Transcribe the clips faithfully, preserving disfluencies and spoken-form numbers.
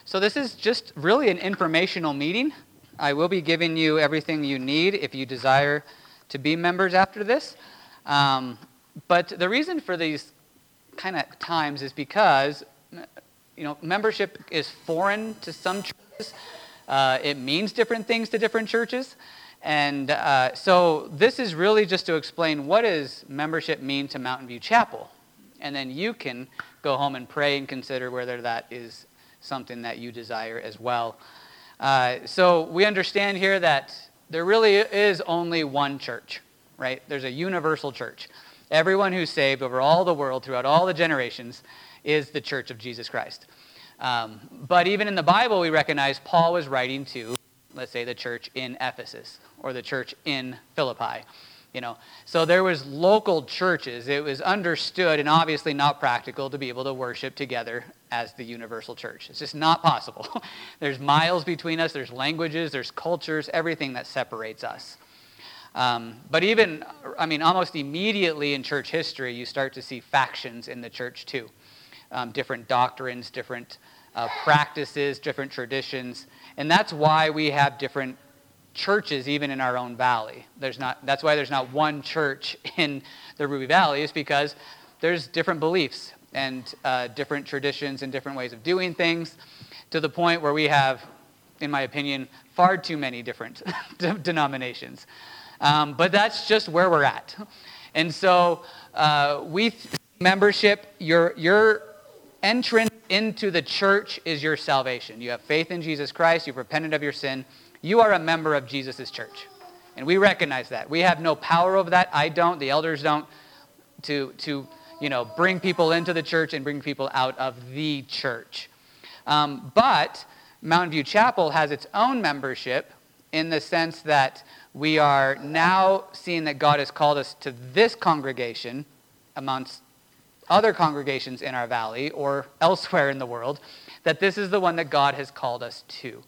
So this is just really an informational meeting. I will be giving you everything you need if you desire to be members after this. Um, but the reason for these kind of times is because, you know, membership is foreign to some churches. Uh, it means different things to different churches. And uh, so this is really just to explain what does membership mean to Mountain View Chapel. And then you can go home and pray and consider whether that is something that you desire as well. Uh, so we understand here that there really is only one church, right? There's a universal church. Everyone who's saved over all the world, throughout all the generations, is the church of Jesus Christ. Um, but even in the Bible, we recognize Paul was writing to, let's say, the church in Ephesus or the church in Philippi. You know, so there was local churches. It was understood and obviously not practical to be able to worship together as the universal church. It's just not possible. There's miles between us. There's languages. There's cultures. Everything that separates us. Um, but even, I mean, almost immediately in church history, you start to see factions in the church too. Um, different doctrines, different uh, practices, different traditions. And that's why we have different churches even in our own valley. There's not. That's why there's not one church in the Ruby Valley, is because there's different beliefs and uh, different traditions and different ways of doing things, to the point where we have, in my opinion, far too many different denominations. Um, but that's just where we're at. And so uh, we membership, your your entrance into the church is your salvation. You have faith in Jesus Christ. You've repented of your sin. You are a member of Jesus' church. And we recognize that. We have no power over that. I don't. The elders don't. To, to you know, bring people into the church and bring people out of the church. Um, but Mountain View Chapel has its own membership in the sense that we are now seeing that God has called us to this congregation amongst other congregations in our valley or elsewhere in the world, that this is the one that God has called us to.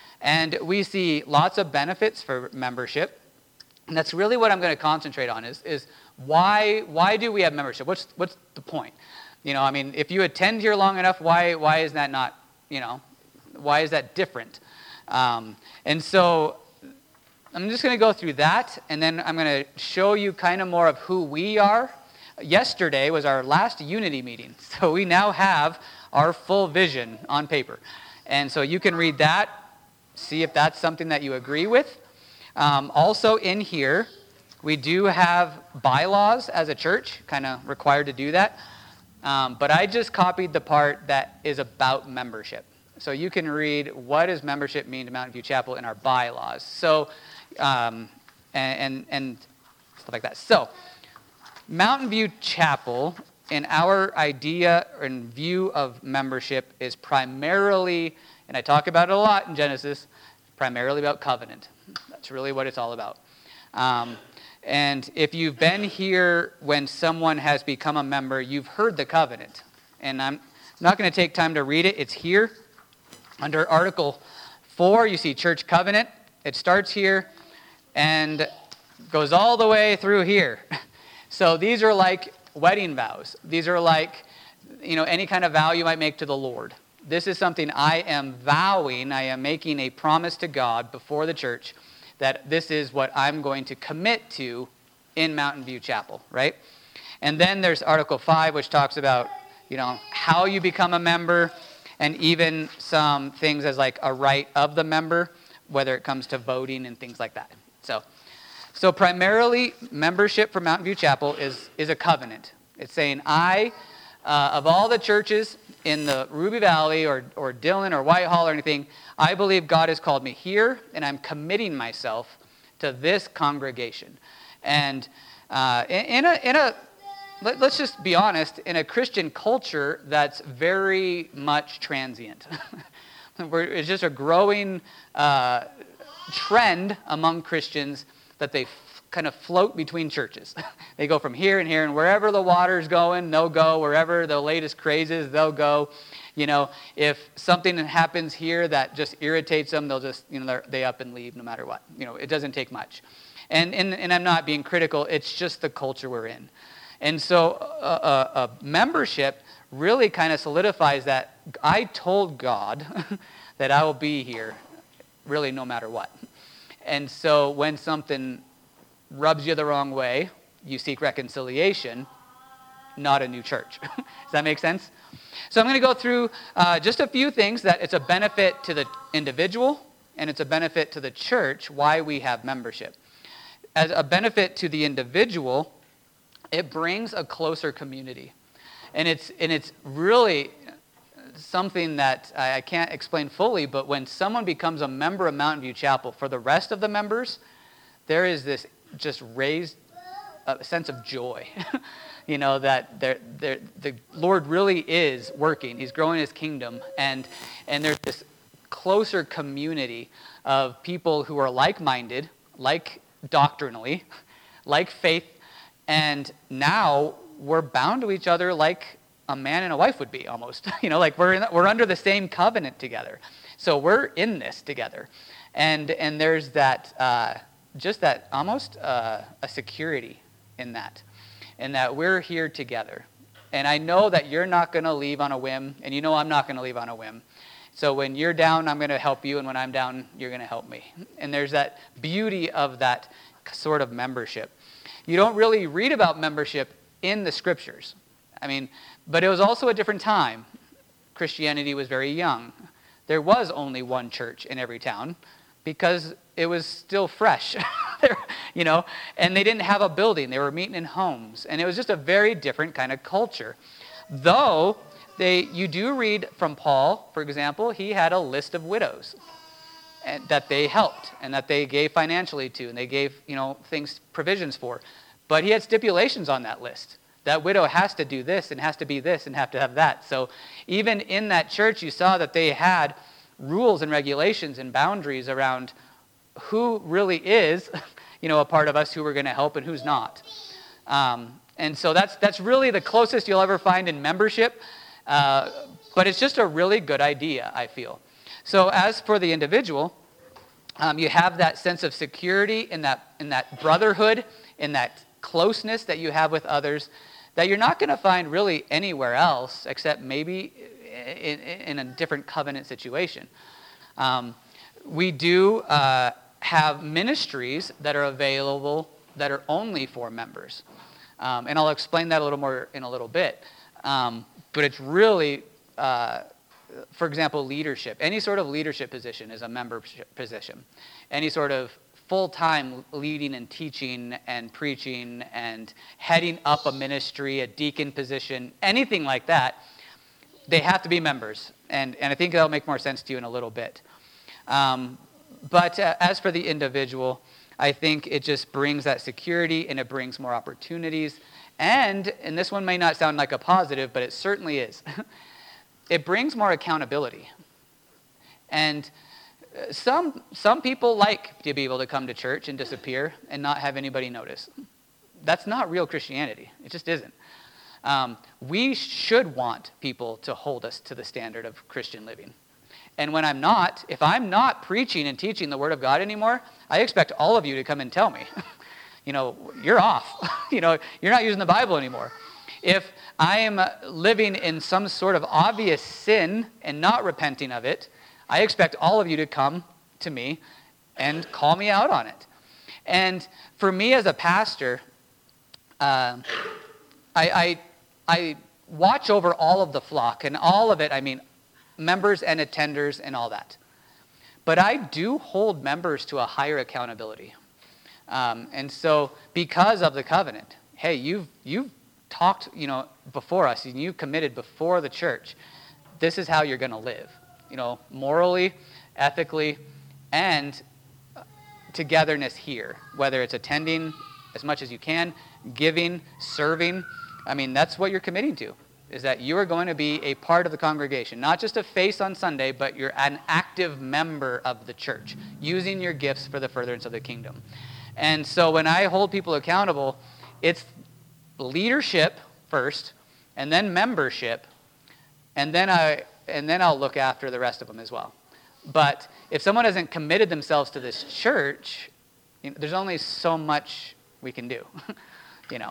And we see lots of benefits for membership. And that's really what I'm going to concentrate on is, is why why do we have membership? What's what's the point? You know, I mean, if you attend here long enough, why why is that not, you know, why is that different? Um, and so I'm just going to go through that, and then I'm going to show you kind of more of who we are. Yesterday was our last unity meeting, so we now have our full vision on paper. And so you can read that, see if that's something that you agree with. Um, also in here, we do have bylaws as a church, kind of required to do that. Um, but I just copied the part that is about membership. So you can read what does membership mean to Mountain View Chapel in our bylaws. So, um, and, and, and stuff like that. So, Mountain View Chapel, in our idea and view of membership, is primarily, and I talk about it a lot in Genesis, primarily about covenant. That's really what it's all about. Um, and if you've been here when someone has become a member, you've heard the covenant. And I'm not going to take time to read it. It's here. Under Article four, you see church covenant. It starts here and goes all the way through here. So these are like wedding vows. These are like, you know, any kind of vow you might make to the Lord. This is something I am vowing, I am making a promise to God before the church that this is what I'm going to commit to in Mountain View Chapel, right? And then there's Article five, which talks about, you know, how you become a member, and even some things as like a right of the member, whether it comes to voting and things like that. So, so primarily, membership for Mountain View Chapel is, is a covenant. It's saying, I, uh, of all the churches in the Ruby Valley or, or Dillon or Whitehall or anything, I believe God has called me here, and I'm committing myself to this congregation. And uh, in, in a, in a let, let's just be honest, in a Christian culture that's very much transient. It's just a growing uh, trend among Christians that they f- kind of float between churches. They go from here and here, and wherever the water's going, they'll go. Wherever the latest craze is, they'll go. You know, if something happens here that just irritates them, they'll just, you know, they up and leave no matter what. You know, it doesn't take much. And and, and I'm not being critical. It's just the culture we're in. And so a, a, a membership really kind of solidifies that I told God that I will be here really no matter what. And so when something rubs you the wrong way, you seek reconciliation, not a new church. Does that make sense? So I'm going to go through uh, just a few things that it's a benefit to the individual and it's a benefit to the church why we have membership. As a benefit to the individual, it brings a closer community. And it's and it's really something that I can't explain fully, but when someone becomes a member of Mountain View Chapel, for the rest of the members, there is this just raised a sense of joy. You know, that they're, they're, the Lord really is working. He's growing his kingdom. And, and there's this closer community of people who are like-minded, like doctrinally, like faith. And now we're bound to each other like a man and a wife would be almost. You know, like we're, in, we're under the same covenant together. So we're in this together. And, and there's that, uh, just that almost uh, a security in that. And that we're here together. And I know that you're not going to leave on a whim, and you know I'm not going to leave on a whim. So when you're down, I'm going to help you, and when I'm down, you're going to help me. And there's that beauty of that sort of membership. You don't really read about membership in the scriptures. I mean, but it was also a different time. Christianity was very young. There was only one church in every town because it was still fresh. You know, and they didn't have a building. They were meeting in homes. And it was just a very different kind of culture. Though they, you do read from Paul, for example, he had a list of widows and, that they helped and that they gave financially to and they gave, you know, things, provisions for. But he had stipulations on that list. That widow has to do this and has to be this and have to have that. So even in that church, you saw that they had rules and regulations and boundaries around who really is, you know, a part of us who we're going to help and who's not. Um, and so that's that's really the closest you'll ever find in membership. Uh, but it's just a really good idea, I feel. So as for the individual, um, you have that sense of security in that in that brotherhood, in that closeness that you have with others that you're not going to find really anywhere else except maybe in, in a different covenant situation. Um, we do... Uh, have ministries that are available that are only for members. Um, and I'll explain that a little more in a little bit. Um, but it's really, uh, for example, leadership. Any sort of leadership position is a membership position. Any sort of full-time leading and teaching and preaching and heading up a ministry, a deacon position, anything like that, they have to be members. And, and I think that'll make more sense to you in a little bit. Um, But uh, as for the individual, I think it just brings that security and it brings more opportunities. And, and this one may not sound like a positive, but it certainly is. It brings more accountability. And some, some people like to be able to come to church and disappear and not have anybody notice. That's not real Christianity. It just isn't. Um, we should want people to hold us to the standard of Christian living. And when I'm not, if I'm not preaching and teaching the Word of God anymore, I expect all of you to come and tell me, you know, you're off. You know, you're not using the Bible anymore. If I am living in some sort of obvious sin and not repenting of it, I expect all of you to come to me and call me out on it. And for me as a pastor, uh, I, I, I watch over all of the flock, and all of it, I mean, members and attenders and all that. But I do hold members to a higher accountability. Um, and so because of the covenant, hey, you've you've talked, you know, before us, and you've committed before the church. This is how you're going to live, you know, morally, ethically, and togetherness here, whether it's attending as much as you can, giving, serving. I mean, that's what you're committing to. Is that you are going to be a part of the congregation, not just a face on Sunday, but you're an active member of the church, using your gifts for the furtherance of the kingdom. And so when I hold people accountable, it's leadership first, and then membership, and then I and then I'll look after the rest of them as well. But if someone hasn't committed themselves to this church, you know, there's only so much we can do, you know.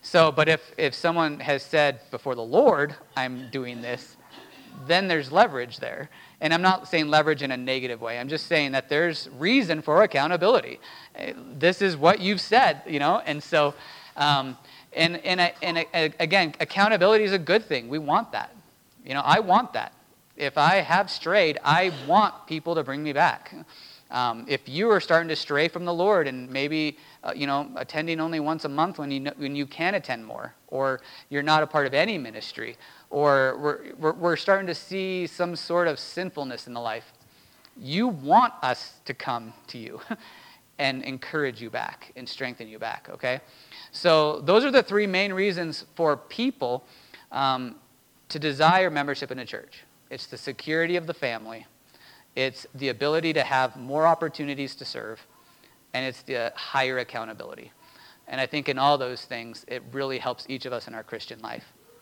So, but if, if someone has said before the Lord, I'm doing this, then there's leverage there. And I'm not saying leverage in a negative way. I'm just saying that there's reason for accountability. This is what you've said, you know, and so, um, and, and, and, and again, accountability is a good thing. We want that. You know, I want that. If I have strayed, I want people to bring me back. Um, if you are starting to stray from the Lord and maybe, uh, you know, attending only once a month when you know, when you can attend more, or you're not a part of any ministry, or we're, we're, we're starting to see some sort of sinfulness in the life, you want us to come to you and encourage you back and strengthen you back, okay? So those are the three main reasons for people um, to desire membership in a church. It's the security of the family. It's the ability to have more opportunities to serve, and it's the higher accountability. And I think in all those things, it really helps each of us in our Christian life.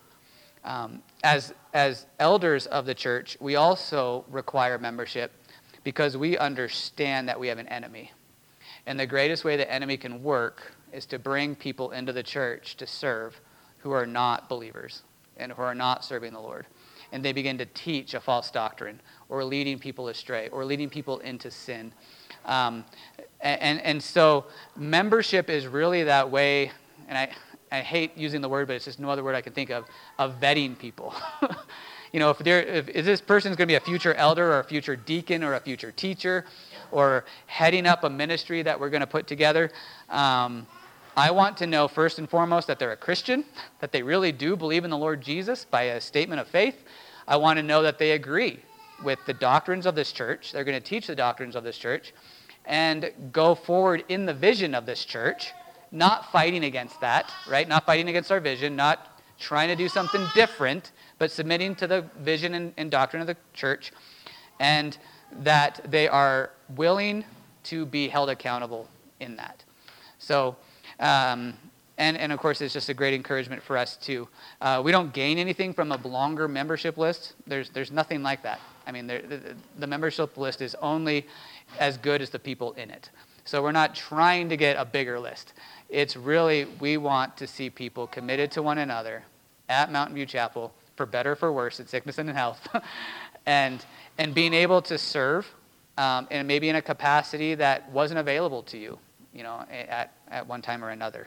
Um, as, as elders of the church, we also require membership because we understand that we have an enemy. And the greatest way the enemy can work is to bring people into the church to serve who are not believers and who are not serving the Lord. And they begin to teach a false doctrine, or leading people astray, or leading people into sin. Um, and, and so membership is really that way, and I, I hate using the word, but it's just no other word I can think of, of vetting people. You know, if, there, if, if this person's going to be a future elder or a future deacon or a future teacher or heading up a ministry that we're going to put together, um, I want to know first and foremost that they're a Christian, that they really do believe in the Lord Jesus by a statement of faith. I want to know that they agree with the doctrines of this church. They're going to teach the doctrines of this church and go forward in the vision of this church, not fighting against that, right? Not fighting against our vision, not trying to do something different, but submitting to the vision and, and doctrine of the church, and that they are willing to be held accountable in that. So, um, and, and of course, it's just a great encouragement for us too. Uh, we don't gain anything from a longer membership list. There's there's nothing like that. I mean, there, the, the membership list is only as good as the people in it. So we're not trying to get a bigger list. It's really, we want to see people committed to one another at Mountain View Chapel, for better or for worse, in sickness and in health, and and being able to serve, um, and maybe in a capacity that wasn't available to you, you know, at, at one time or another.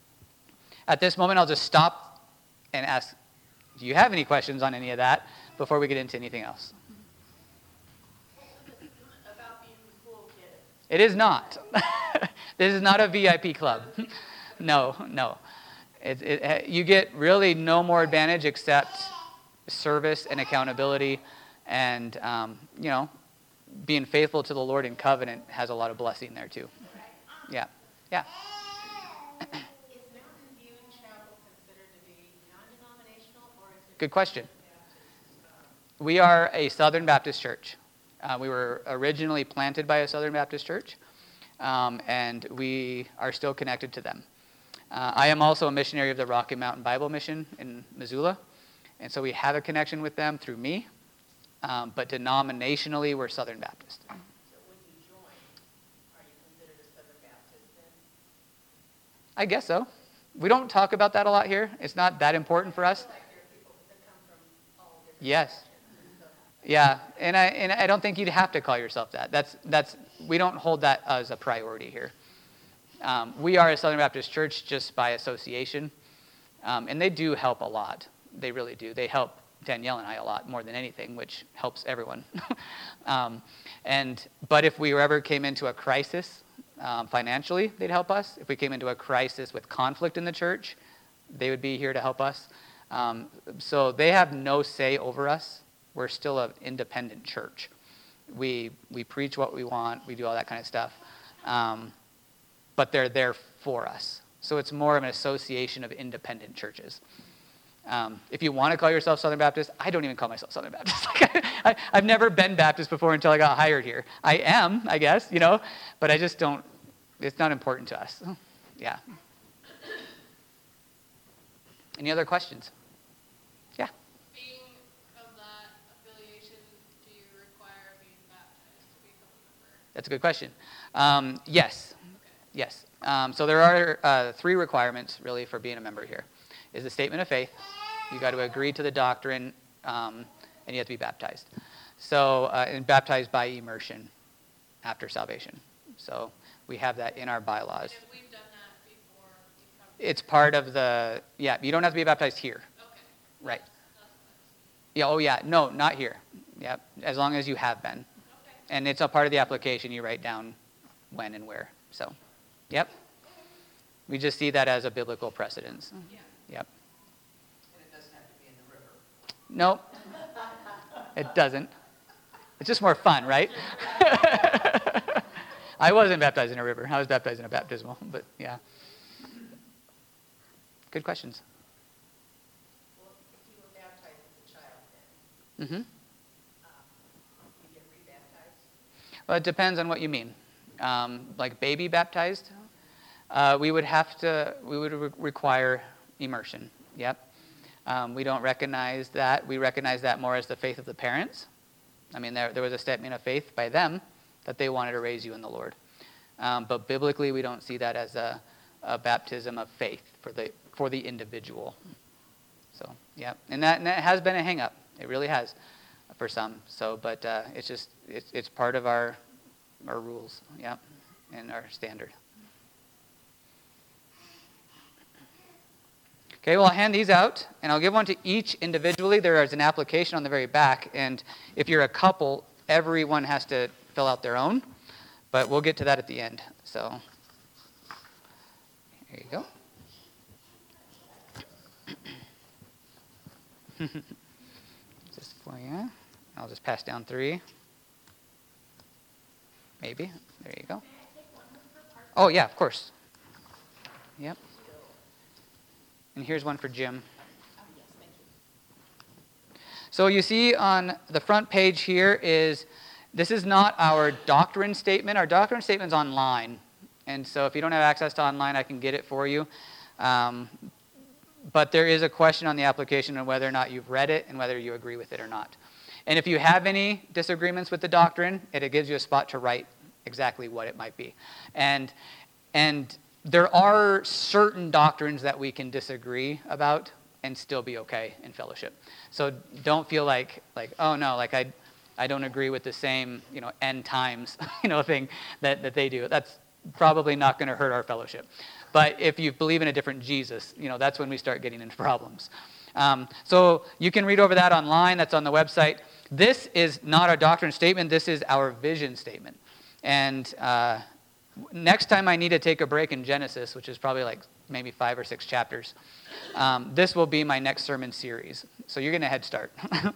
At this moment, I'll just stop and ask, do you have any questions on any of that before we get into anything else? About being the cool kid. It is not. This is not a V I P club. No, no. It, it, you get really no more advantage except service and accountability, and um, you know, being faithful to the Lord in covenant has a lot of blessing there too. Yeah, yeah. Is Mountain View Chapel considered to be non-denominational, or is it? Good question. We are a Southern Baptist church. Uh, we were originally planted by a Southern Baptist church, um, and we are still connected to them. Uh, I am also a missionary of the Rocky Mountain Bible Mission in Missoula, and so we have a connection with them through me, um, but denominationally we're Southern Baptist. So when you join, are you considered a Southern Baptist then? I guess so. We don't talk about that a lot here. It's not that important for us. Like there are people that come from all different Yes. sections, so Yeah, and I and I don't think you'd have to call yourself that. That's that's we don't hold that as a priority here. Um, we are a Southern Baptist church just by association, um, and they do help a lot. They really do. They help Danielle and I a lot more than anything, which helps everyone. um, and but if we ever came into a crisis um, financially, they'd help us. If we came into a crisis with conflict in the church, they would be here to help us. Um, so they have no say over us. We're still an independent church. We we preach what we want. We do all that kind of stuff. Um, but they're there for us. So it's more of an association of independent churches. Um, if you want to call yourself Southern Baptist, I don't even call myself Southern Baptist. Like I, I, I've never been Baptist before until I got hired here. I am, I guess, you know, but I just don't, it's not important to us. Yeah. Any other questions? Yeah. Being of that affiliation, do you require being baptized to become a member? That's a good question. Um, yes. Yes. Um, so there are uh, three requirements, really, for being a member here. Is the statement of faith. You got to agree to the doctrine, um, and you have to be baptized. So, uh, and baptized by immersion after salvation. So we have that in our bylaws. If we've done that before, we probably. It's part of the, yeah, you don't have to be baptized here. Okay. Right. That's what I was- Yeah, oh yeah, no, not here. Yep, as long as you have been. Okay. And it's a part of the application, you write down when and where. So, yep. We just see that as a biblical precedence. Yeah. Yep. And it doesn't have to be in the river. Nope. It doesn't. It's just more fun, right? I wasn't baptized in a river. I was baptized in a baptismal, but yeah. Good questions. Well, if you were baptized as a child, then Mm-hmm. um, you get rebaptized? Well, it depends on what you mean. Um, like baby baptized, uh, we would have to, we would re- require immersion. Yep. Um, we don't recognize that. We recognize that more as the faith of the parents. I mean, there, there was a statement of faith by them that they wanted to raise you in the Lord. Um, but biblically, we don't see that as a, a baptism of faith for the for the individual. So, yeah, and that, and that has been a hang-up. It really has for some. So, but uh, it's just it's it's part of our our rules, yeah, and our standard. Okay, well, I'll hand these out, and I'll give one to each individually. There is an application on the very back, and if you're a couple, everyone has to fill out their own, but we'll get to that at the end. So, here you go. Just for you. I'll just pass down three. Maybe. There you go. Oh, yeah, of course. Yep. And here's one for Jim. Oh, yes, thank you. So you see on the front page here is, this is not our doctrine statement. Our doctrine statement's online. And so if you don't have access to online, I can get it for you. Um, but there is a question on the application on whether or not you've read it and whether you agree with it or not. And if you have any disagreements with the doctrine, it, it gives you a spot to write exactly what it might be. And, and there are certain doctrines that we can disagree about and still be okay in fellowship. So don't feel like, like oh no, like I, I don't agree with the same, you know, end times, you know, thing that, that they do. That's probably not going to hurt our fellowship. But if you believe in a different Jesus, you know, that's when we start getting into problems. Um, so you can read over that online. That's on the website. This is not our doctrine statement. This is our vision statement. And uh, next time I need to take a break in Genesis, which is probably like maybe five or six chapters, um, this will be my next sermon series. So you're getting a head start.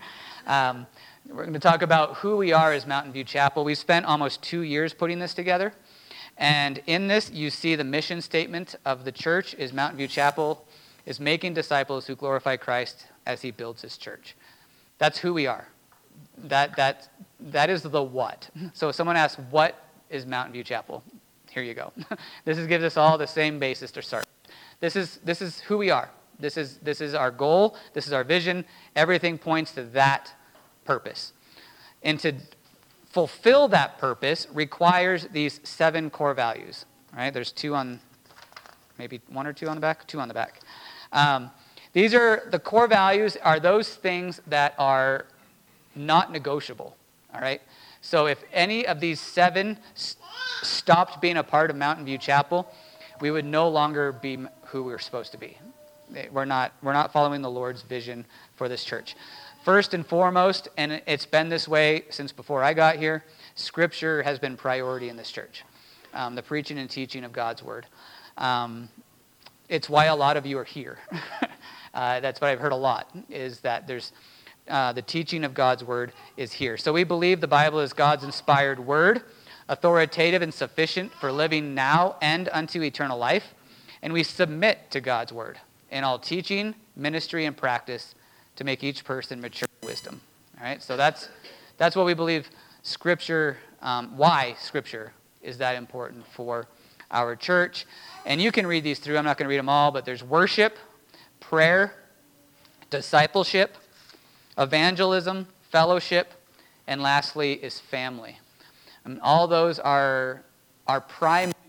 um, we're going to talk about who we are as Mountain View Chapel. We spent almost two years putting this together. And in this, you see the mission statement of the church is Mountain View Chapel is making disciples who glorify Christ as he builds his church. That's who we are. That, that, that is the what. So if someone asks, what is Mountain View Chapel? Here you go. This is, gives us all the same basis to start. This is, this is who we are. This is, this is our goal. This is our vision. Everything points to that purpose. And to fulfill that purpose requires these seven core values. Right? There's two on, maybe one or two on the back? Two on the back. Um, these are, the core values are those things that are not negotiable. All right? So if any of these seven s- stopped being a part of Mountain View Chapel, we would no longer be who we're supposed to be. We're not, we're not following the Lord's vision for this church. First and foremost, and it's been this way since before I got here, Scripture has been priority in this church. Um, the preaching and teaching of God's Word. Um, it's why a lot of you are here. uh, that's what I've heard a lot, is that there's uh, the teaching of God's Word is here. So we believe the Bible is God's inspired Word, authoritative and sufficient for living now and unto eternal life. And we submit to God's Word in all teaching, ministry, and practice to make each person mature in wisdom. All right, so that's that's what we believe Scripture, um, why Scripture is that important for our church. And you can read these through. I'm not going to read them all, but there's worship, prayer, discipleship, evangelism, fellowship, and lastly is family. And all those are, are primary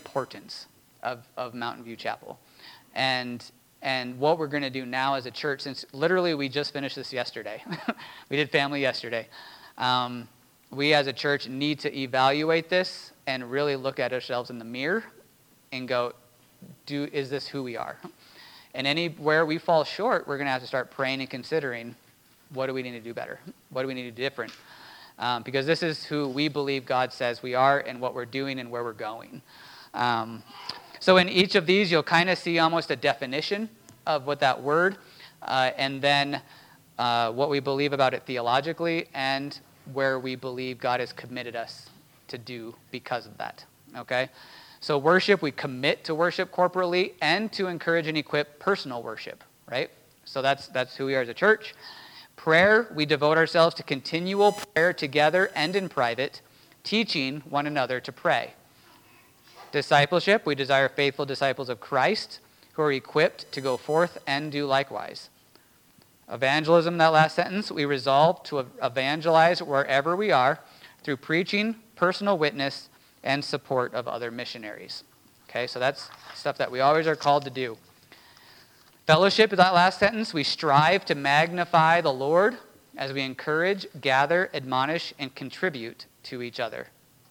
importance of, of Mountain View Chapel. And and what we're going to do now as a church, since literally we just finished this yesterday. We did family yesterday. Um, we as a church need to evaluate this and really look at ourselves in the mirror and go, do is this who we are? And anywhere we fall short, we're going to have to start praying and considering, what do we need to do better? What do we need to do different? Um, because this is who we believe God says we are and what we're doing and where we're going. Um, so in each of these, you'll kind of see almost a definition of what that word, uh, and then uh, what we believe about it theologically, and where we believe God has committed us to do because of that. Okay? So worship, we commit to worship corporately and to encourage and equip personal worship, right? So that's that's who we are as a church. Prayer, we devote ourselves to continual prayer together and in private, teaching one another to pray. Discipleship, we desire faithful disciples of Christ who are equipped to go forth and do likewise. Evangelism, that last sentence, we resolve to evangelize wherever we are through preaching, personal witness, and support of other missionaries. Okay, so that's stuff that we always are called to do. Fellowship, that last sentence, we strive to magnify the Lord as we encourage, gather, admonish, and contribute to each other.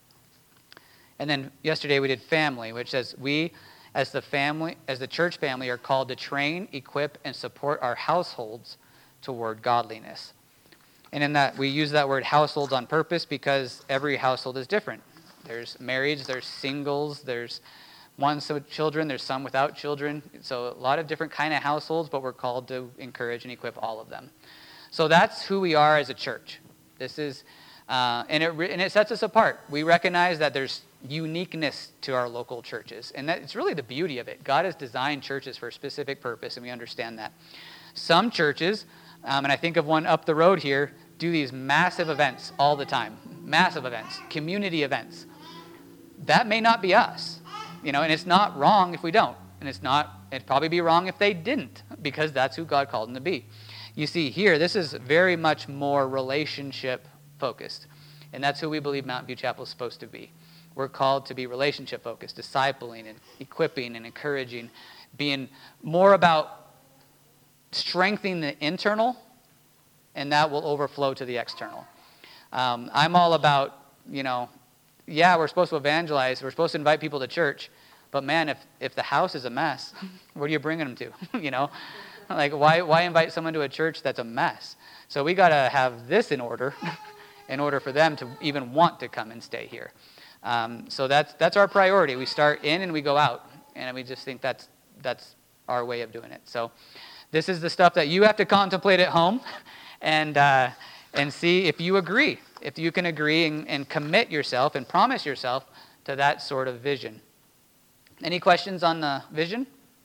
And then yesterday we did family, which says we, as the family, as the church family, are called to train, equip, and support our households toward godliness. And in that, we use that word households on purpose because every household is different. There's marrieds, there's singles, there's one with children, there's some without children. So a lot of different kind of households, but we're called to encourage and equip all of them. So that's who we are as a church. This is, uh, and it and it sets us apart. We recognize that there's uniqueness to our local churches, and that it's really the beauty of it. God has designed churches for a specific purpose, and we understand that. Some churches, um, and I think of one up the road here, do these massive events all the time. Massive events, community events. That may not be us, you know, and it's not wrong if we don't. And it's not, it'd probably be wrong if they didn't, because that's who God called them to be. You see here, this is very much more relationship focused. And that's who we believe Mountain View Chapel is supposed to be. We're called to be relationship focused, discipling and equipping and encouraging, being more about strengthening the internal, and that will overflow to the external. Um, I'm all about, you know, yeah, we're supposed to evangelize. We're supposed to invite people to church. But man, if, if the house is a mess, where are you bringing them to? You know, like why why invite someone to a church that's a mess? So we got to have this in order, in order for them to even want to come and stay here. Um, so that's that's our priority. We start in and we go out, and we just think that's that's our way of doing it. So this is the stuff that you have to contemplate at home, and uh, and see if you agree. If you can agree and, and commit yourself and promise yourself to that sort of vision. Any questions on the vision?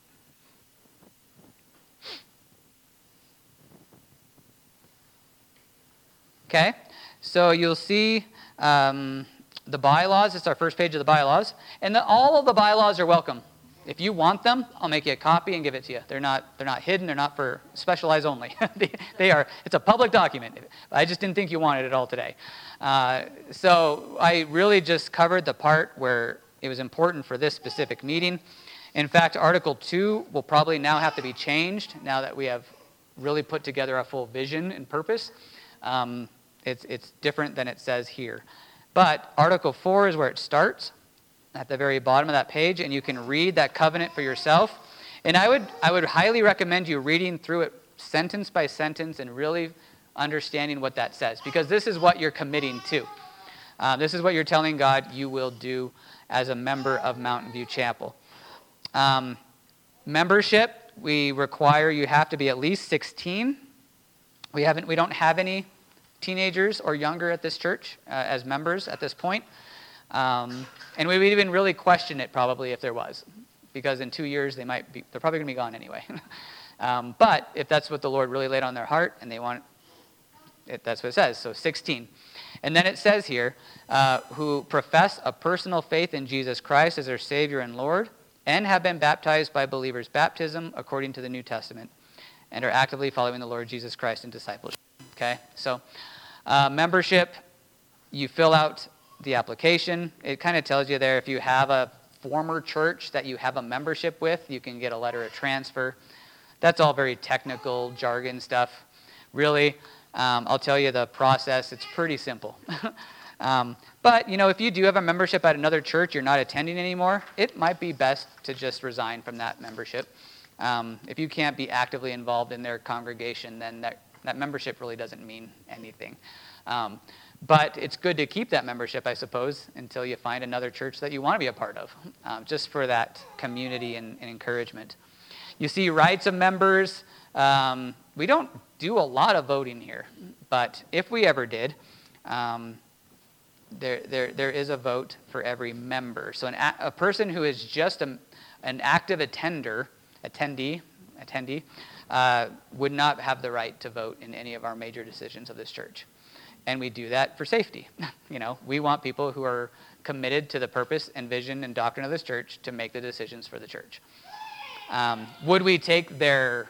Okay, so you'll see um, the bylaws. It's our first page of the bylaws. And the, all of the bylaws are welcome. If you want them, I'll make you a copy and give it to you. They're not they're not hidden. They're not for specialized only. they, they are. It's a public document. I just didn't think you wanted it all today. Uh, so I really just covered the part where it was important for this specific meeting. In fact, Article two will probably now have to be changed now that we have really put together a full vision and purpose. Um, it's it's different than it says here. But Article four is where it starts, at the very bottom of that page, and you can read that covenant for yourself. And I would I would highly recommend you reading through it sentence by sentence and really understanding what that says, because this is what you're committing to. Uh, this is what you're telling God you will do as a member of Mountain View Chapel. Um, membership, we require you have to be at least sixteen. We haven't we don't have any teenagers or younger at this church uh, as members at this point. Um, and we would even really question it probably if there was, because in two years they might be, they're probably going to be gone anyway. um, but if that's what the Lord really laid on their heart and they want it, that's what it says. So sixteen. And then it says here, uh, who profess a personal faith in Jesus Christ as their Savior and Lord, and have been baptized by believers' baptism according to the New Testament, and are actively following the Lord Jesus Christ in discipleship. Okay, so uh, membership, you fill out the application. It kind of tells you there if you have a former church that you have a membership with, you can get a letter of transfer. That's all very technical jargon stuff. Really, um, I'll tell you the process. It's pretty simple. um, but, you know, if you do have a membership at another church you're not attending anymore, it might be best to just resign from that membership. Um, if you can't be actively involved in their congregation, then that, that membership really doesn't mean anything. Um, but it's good to keep that membership, I suppose, until you find another church that you want to be a part of, um, just for that community and, and encouragement. You see rights of members. Um, we don't do a lot of voting here, but if we ever did, um, there, there, there is a vote for every member. So an, a person who is just a, an active attender, attendee, attendee, uh, would not have the right to vote in any of our major decisions of this church. And we do that for safety. You know, we want people who are committed to the purpose and vision and doctrine of this church to make the decisions for the church. Um, would we take their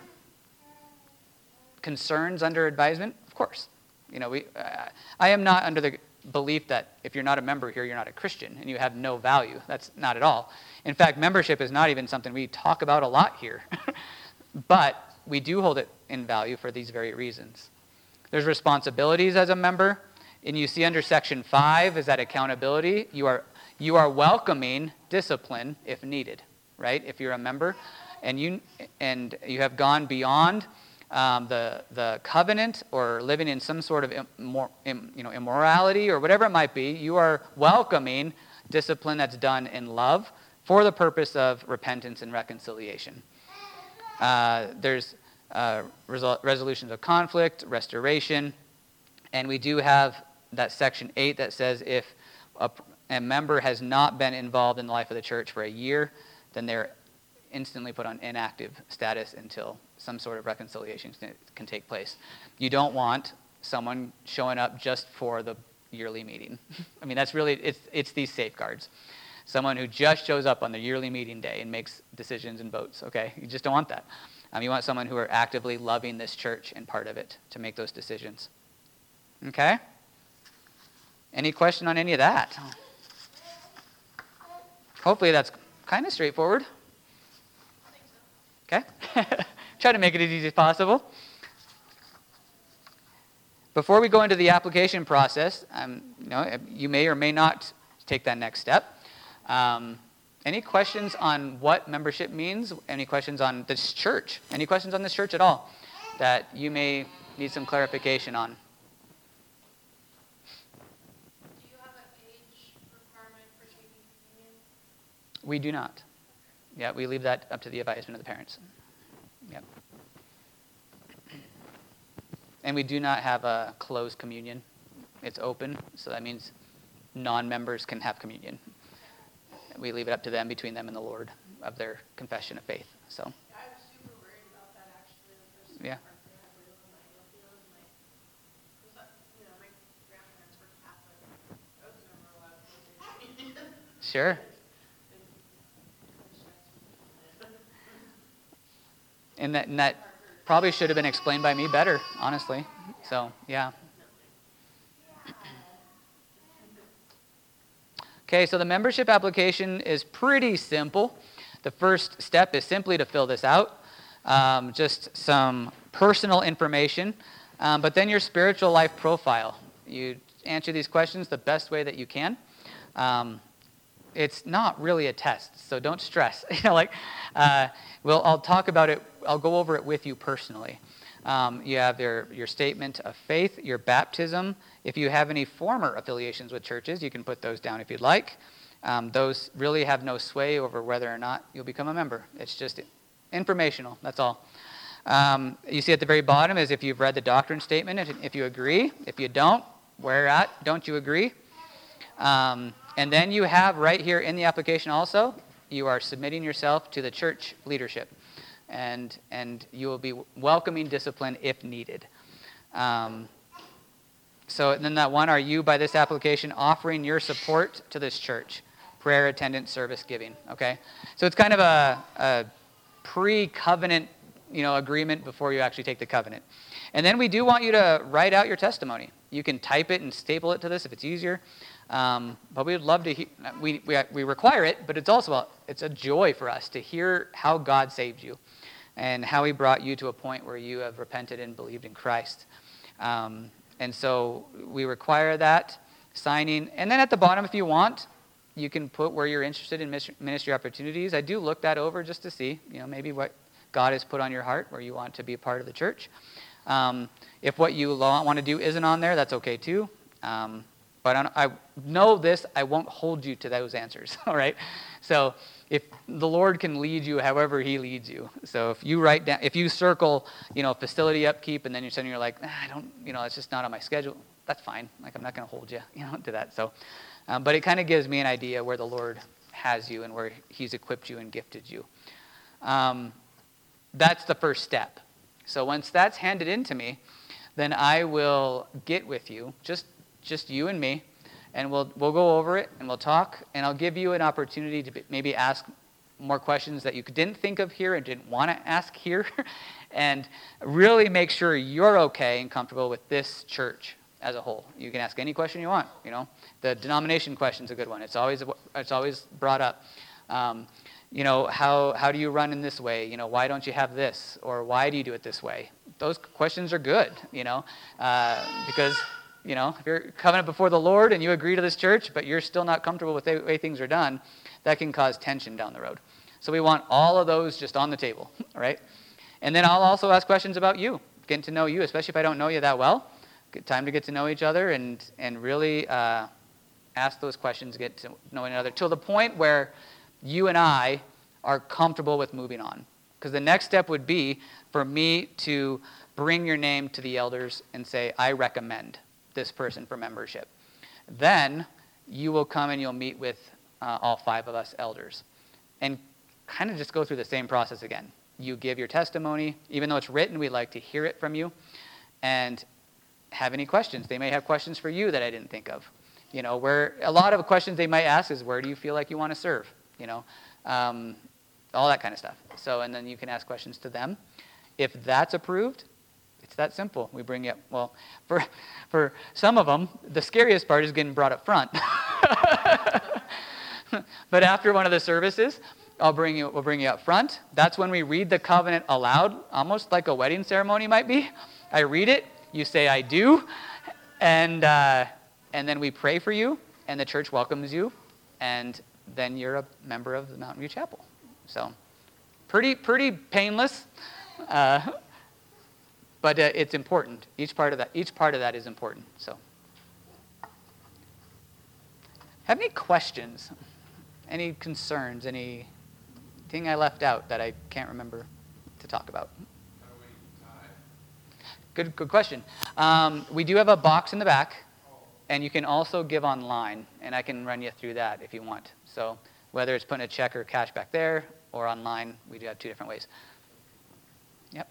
concerns under advisement? Of course. You know, we. Uh, I am not under the belief that if you're not a member here, you're not a Christian and you have no value. That's not at all. In fact, membership is not even something we talk about a lot here. But we do hold it in value for these very reasons. There's responsibilities as a member, and you see under section five is that accountability. You are you are welcoming discipline if needed, right? If you're a member, and you and you have gone beyond um, the the covenant or living in some sort of immor, im, you know immorality or whatever it might be, you are welcoming discipline that's done in love for the purpose of repentance and reconciliation. Uh, there's uh, resol- resolutions of conflict, restoration, and we do have that section eight that says if a, a member has not been involved in the life of the church for a year, then they're instantly put on inactive status until some sort of reconciliation can, can take place. You don't want someone showing up just for the yearly meeting. I mean, that's really, it's it's these safeguards. Someone who just shows up on the yearly meeting day and makes decisions and votes, okay? You just don't want that. Um, you want someone who are actively loving this church and part of it to make those decisions. Okay? Any question on any of that? Hopefully that's kind of straightforward. Okay? Try to make it as easy as possible. Before we go into the application process, um, you know, you may or may not take that next step. Um, any questions on what membership means? Any questions on this church? Any questions on this church at all that you may need some clarification on? Do you have an age requirement for taking communion? We do not. Yeah, we leave that up to the advisement of the parents. Yep. And we do not have a closed communion. It's open, so that means non-members can have communion. We leave it up to them, between them and the Lord, of their confession of faith. So. I was super worried about that actually the first Yeah. part that I lived in my field and like, cause I, you know, my grandparents were Catholic. I was never allowed to take communion. Sure. And that, and that probably should have been explained by me better, honestly. So, yeah. Okay, so the membership application is pretty simple. The first step is simply to fill this out. Um, just some personal information, um, but then your spiritual life profile. You answer these questions the best way that you can. Um, it's not really a test, so don't stress. You know, like, uh, well, I'll talk about it. I'll go over it with you personally. Um, you have your, your statement of faith, your baptism. If you have any former affiliations with churches, you can put those down if you'd like. Um, those really have no sway over whether or not you'll become a member. It's just informational, that's all. Um, you see at the very bottom is if you've read the doctrine statement, if, if you agree. If you don't, where at don't you agree? Um, and then you have right here in the application also, you are submitting yourself to the church leadership. And and you will be welcoming discipline if needed. Um, so then that one, are you by this application offering your support to this church? Prayer, attendance, service, giving. Okay, so it's kind of a, a pre-covenant, you know, agreement before you actually take the covenant. And then we do want you to write out your testimony. You can type it and staple it to this if it's easier. Um, but we would love to hear, we, we, we require it, but it's also, a, it's a joy for us to hear how God saved you and how he brought you to a point where you have repented and believed in Christ. Um, and so we require that signing. And then at the bottom, if you want, you can put where you're interested in ministry opportunities. I do look that over just to see, you know, maybe what God has put on your heart where you want to be a part of the church. Um, if what you want to do isn't on there, that's okay too. Um, but I, I know this, I won't hold you to those answers, all right? So if the Lord can lead you however he leads you. So if you write down, if you circle, you know, facility upkeep, and then you're suddenly you're like, ah, I don't, you know, it's just not on my schedule, that's fine. Like, I'm not going to hold you, you know, to that. So, um, but it kind of gives me an idea where the Lord has you and where he's equipped you and gifted you. Um, that's the first step. So once that's handed in to me, then I will get with you, just just you and me, and we'll we'll go over it and we'll talk, and I'll give you an opportunity to be, maybe ask more questions that you didn't think of here and didn't want to ask here, and really make sure you're okay and comfortable with this church as a whole. You can ask any question you want. You know, the denomination question's a good one. It's always it's always brought up. Um, you know, how how do you run in this way? You know, why don't you have this? Or why do you do it this way? Those questions are good, you know, uh, because, you know, if you're covenant before the Lord and you agree to this church, but you're still not comfortable with the way things are done, that can cause tension down the road. So we want all of those just on the table, right? And then I'll also ask questions about you, getting to know you, especially if I don't know you that well. Good time to get to know each other and, and really uh, ask those questions, get to know one another, till the point where you and I are comfortable with moving on. Because the next step would be for me to bring your name to the elders and say, I recommend this person for membership. Then you will come and you'll meet with uh, all five of us elders and kind of just go through the same process again. You give your testimony. Even though it's written, we'd like to hear it from you and have any questions. They may have questions for you that I didn't think of. You know, where a lot of questions they might ask is, where do you feel like you want to serve? You know, um, all that kind of stuff. So, and then you can ask questions to them. If that's approved, it's that simple. We bring you up. Well, for for some of them, the scariest part is getting brought up front. But after one of the services, I'll bring you. We'll bring you up front. That's when we read the covenant aloud, almost like a wedding ceremony might be. I read it. You say, I do, and uh, and then we pray for you, and the church welcomes you, and then you're a member of the Mountain View Chapel. So, pretty pretty painless, uh, but uh, it's important. Each part of that each part of that is important. So, have any questions, any concerns, anything I left out that I can't remember to talk about? How do we tie? Good good question. Um, we do have a box in the back, and you can also give online, and I can run you through that if you want. So. Whether it's putting a check or cash back there or online, we do have two different ways. Yep.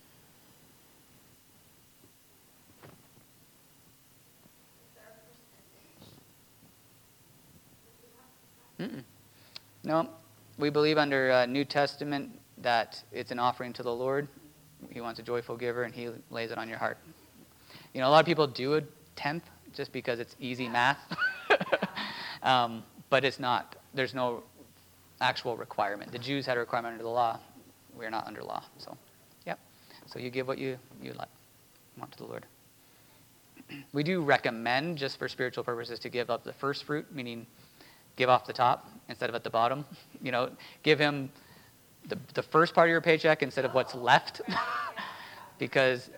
Mm-mm. No, we believe under uh, New Testament that it's an offering to the Lord. He wants a joyful giver, and he lays it on your heart. You know, a lot of people do a tenth just because it's easy math. um, but it's not. There's no actual requirement. The Jews had a requirement under the law. We're not under law. So, yep. So you give what you, you like, want to the Lord. We do recommend, just for spiritual purposes, to give up the first fruit, meaning give off the top instead of at the bottom. You know, give him the, the first part of your paycheck instead of what's left. Because,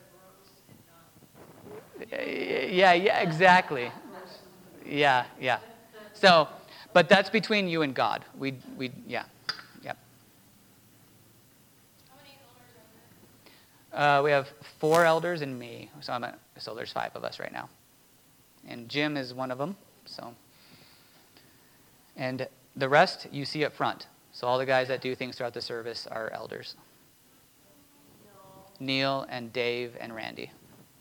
yeah, yeah, exactly. Yeah, yeah. So, but that's between you and God. We, we, yeah, yeah. How many elders are there? Uh, we have four elders and me. So I'm at, so there's five of us right now, and Jim is one of them. So, and the rest you see up front. So all the guys that do things throughout the service are elders. Neil and Dave and Randy.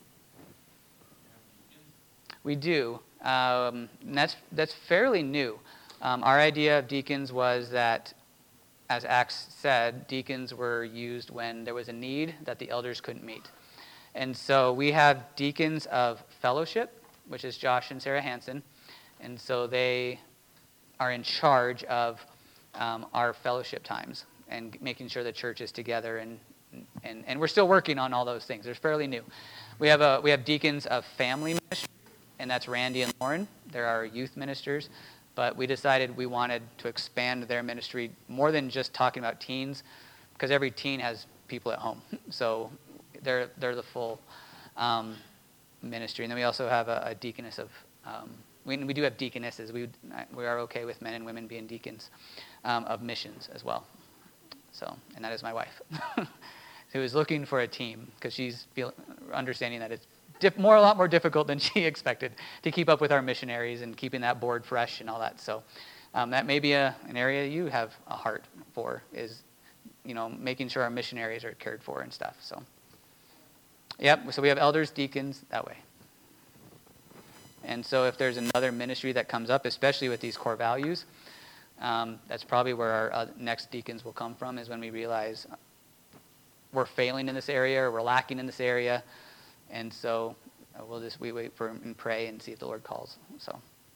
We do. Um, and that's that's fairly new. Um, our idea of deacons was that, as Acts said, deacons were used when there was a need that the elders couldn't meet. And so we have deacons of fellowship, which is Josh and Sarah Hansen. And so they are in charge of um, our fellowship times and making sure the church is together. And, and, and we're still working on all those things. They're fairly new. We have, a, we have deacons of family ministry, and that's Randy and Lauren. They're our youth ministers. But we decided we wanted to expand their ministry more than just talking about teens, because every teen has people at home. So they're they're the full um, ministry. And then we also have a, a deaconess of, um, we, we do have deaconesses. We we are okay with men and women being deacons um, of missions as well. So, and that is my wife, who is looking for a team, because she's feel, understanding that it's Dip, more a lot more difficult than she expected to keep up with our missionaries and keeping that board fresh and all that. So um, that may be a, an area you have a heart for, is, you know, making sure our missionaries are cared for and stuff. So, yep. So we have elders, deacons that way. And so if there's another ministry that comes up, especially with these core values, um, that's probably where our uh, next deacons will come from, is when we realize we're failing in this area or we're lacking in this area. And so uh, we'll just we wait for him and pray and see if the Lord calls. So,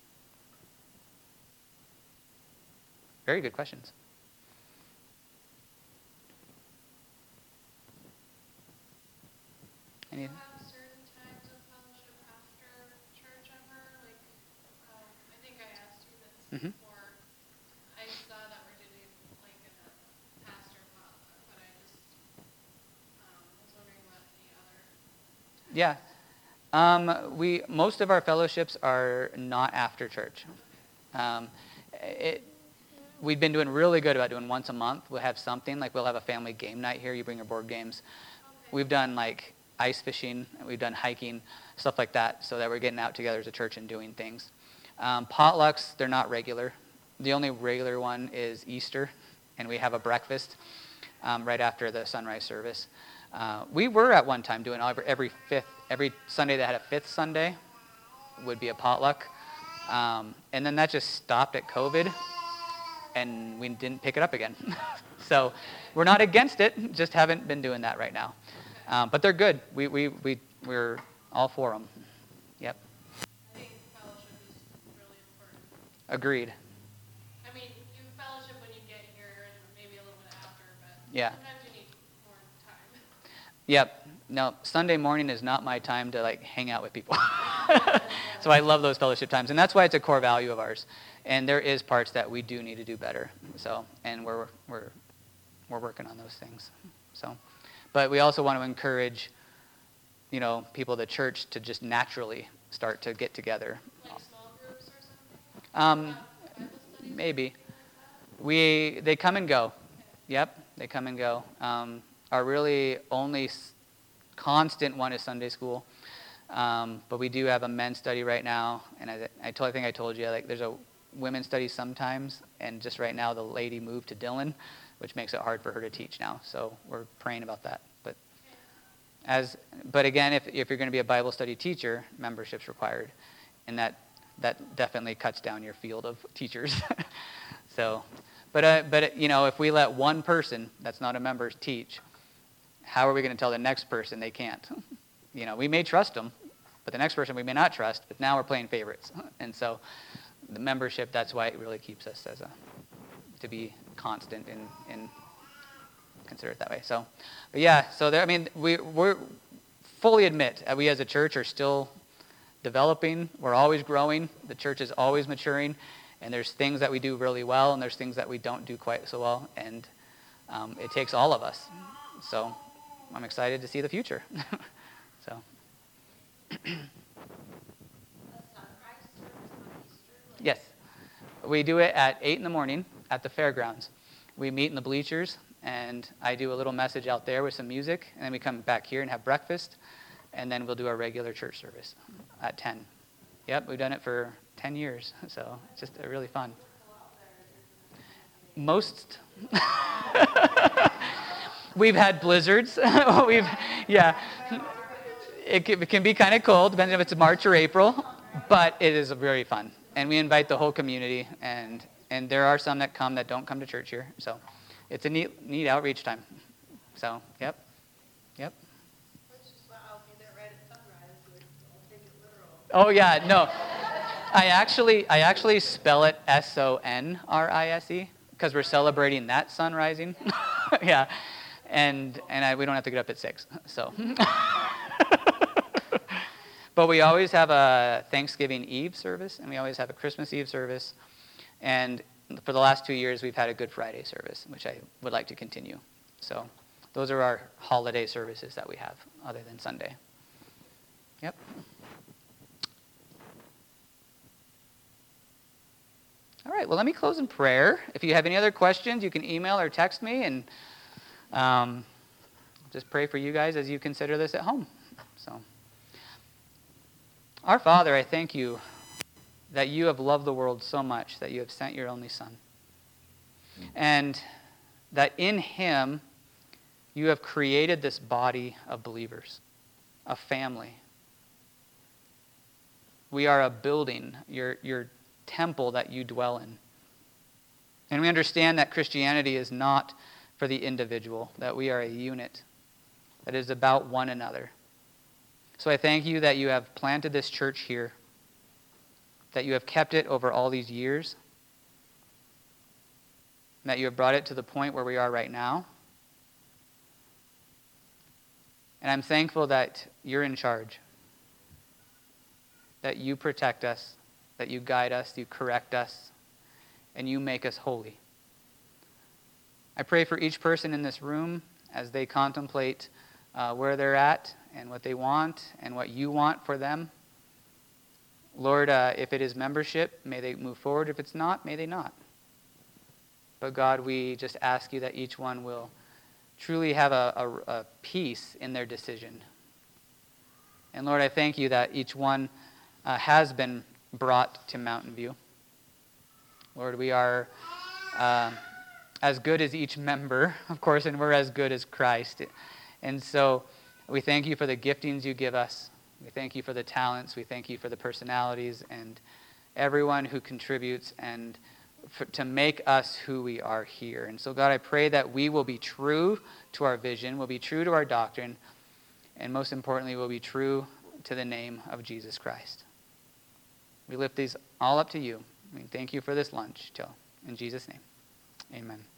very good questions. Do Any? you have certain times of fellowship after church ever? Like, um, I think I asked you this Mhm. before. I saw that we're doing like a pastor potluck, but I just um, was wondering about any other. Yeah. Um, we most of our fellowships are not after church. Um, it, we've been doing really good about doing once a month. We'll have something, like we'll have a family game night here. You bring your board games. Okay. We've done like ice fishing. We've done hiking, stuff like that, so that we're getting out together as a church and doing things. Um, potlucks, they're not regular. The only regular one is Easter, and we have a breakfast um, right after the sunrise service. Uh, we were at one time doing every, every fifth, every Sunday that had a fifth Sunday would be a potluck. Um, and then that just stopped at COVID, and we didn't pick it up again. So we're not against it, just haven't been doing that right now. Um, but they're good. We, we, we, we're all for them. Yep. I think fellowship is really important. Agreed. I mean, you fellowship when you get here and maybe a little bit after, but Yeah. sometimes you need more time. Yep. No, Sunday morning is not my time to like hang out with people. So I love those fellowship times, and that's why it's a core value of ours. And there is parts that we do need to do better. So, and we're we're we're working on those things. So, but we also want to encourage, you know, people of the church to just naturally start to get together. Like small groups or something? Um, Bible studies? maybe we they come and go. Yep, they come and go. Um, our really only s- constant one is Sunday school. Um, but we do have a men's study right now, and I, I, told, I think I told you, like, there's a women's study sometimes, and just right now the lady moved to Dillon, which makes it hard for her to teach now. So we're praying about that. But as, but again, if if you're going to be a Bible study teacher, membership's required, and that that definitely cuts down your field of teachers. So, but uh, but you know, if we let one person that's not a member teach, how are we going to tell the next person they can't? You know, we may trust them, but the next person we may not trust, but now we're playing favorites. And so the membership, that's why it really keeps us as a, to be constant and, and consider it that way. So, but yeah, so there, I mean, we we're fully admit uh, we as a church are still developing. We're always growing. The church is always maturing. And there's things that we do really well, and there's things that we don't do quite so well. And um, it takes all of us. So I'm excited to see the future. So. Yes. We do it at eight in the morning at the fairgrounds. We meet in the bleachers, and I do a little message out there with some music, and then we come back here and have breakfast, and then we'll do our regular church service at ten. Yep, we've done it for ten years, so it's just uh, really fun. Most... We've had blizzards. We've, yeah. It can, it can be kind of cold, depending if it's March or April, but it is very fun. And we invite the whole community, and and there are some that come that don't come to church here. So it's a neat neat outreach time. So, yep. Yep. Let's just, well, I'll be there right at sunrise, so I'll take it Oh yeah, no. I actually I actually spell it S O N R I S E because we're celebrating that sun rising. Yeah. And and I, we don't have to get up at six. So but we always have a Thanksgiving Eve service, and we always have a Christmas Eve service. And for the last two years, we've had a Good Friday service, which I would like to continue. So those are our holiday services that we have, other than Sunday. Yep. All right, well, let me close in prayer. If you have any other questions, you can email or text me, and um, just pray for you guys as you consider this at home. So, our Father, I thank you that you have loved the world so much that you have sent your only Son. And that in him you have created this body of believers, a family. We are a building, your, your temple that you dwell in. And we understand that Christianity is not for the individual, that we are a unit that is about one another. So I thank you that you have planted this church here, that you have kept it over all these years, and that you have brought it to the point where we are right now. And I'm thankful that you're in charge, that you protect us, that you guide us, you correct us, and you make us holy. I pray for each person in this room as they contemplate uh, where they're at and what they want and what you want for them. Lord, uh, if it is membership, may they move forward. If it's not, may they not. But God, we just ask you that each one will truly have a, a, a peace in their decision. And Lord, I thank you that each one uh, has been brought to Mountain View. Lord, we are uh, as good as each member, of course, and we're as good as Christ. And so we thank you for the giftings you give us. We thank you for the talents. We thank you for the personalities and everyone who contributes and for, to make us who we are here. And so, God, I pray that we will be true to our vision, will be true to our doctrine, and most importantly, will be true to the name of Jesus Christ. We lift these all up to you. I mean, thank you for this lunch, Joe. In Jesus' name, amen.